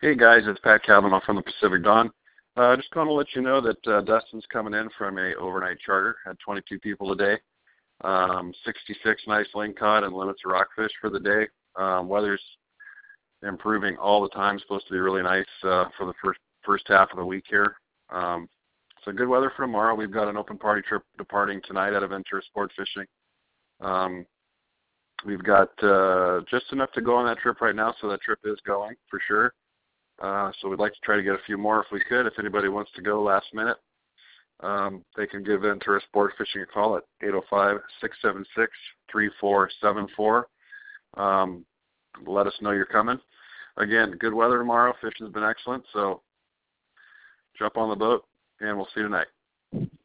Hey guys, it's Pat Kavanaugh from the Pacific Dawn. Just going to let you know that Dustin's coming in from a overnight charter. Had 22 people today. 66 nice lingcod and limits of rockfish for the day. Weather's improving all the time. Supposed to be really nice for the first half of the week here. So good weather for tomorrow. We've got an open party trip departing tonight out of Ventura Sport Fishing. We've got just enough to go on that trip right now, so that trip is going for sure. So we'd like to try to get a few more if we could. If anybody wants to go last minute, they can give Ventura Sport Fishing a call at 805-676-3474. Let us know you're coming. Again, good weather tomorrow. Fishing's been excellent, so jump on the boat, and we'll see you tonight.